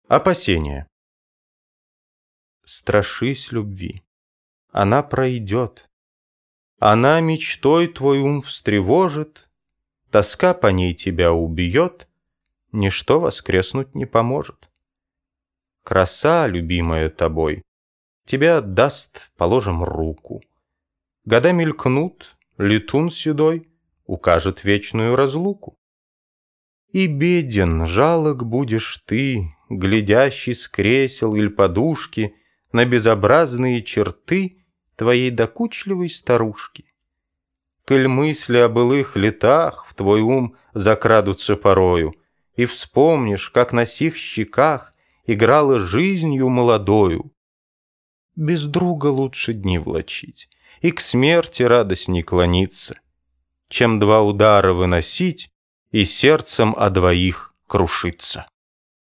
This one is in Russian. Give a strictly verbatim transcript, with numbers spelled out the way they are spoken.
Опасение. Страшись любви. Она пройдет. Она мечтой твой ум встревожит, тоска по ней тебя убьет, ничто воскреснуть не поможет. Краса, любимая тобой, тебя отдаст, положим, руку. Года мелькнут, летун седой укажет вечную разлуку. И беден, жалок будешь ты, глядящий с кресел или подушки на безобразные черты твоей докучливой старушки. Коль мысли о былых летах в твой ум закрадутся порою, и вспомнишь, как на сих щеках играла жизнью молодою. Без друга лучше дни влачить, и к смерти радостней клониться, чем два удара выносить и сердцем о двоих крушиться.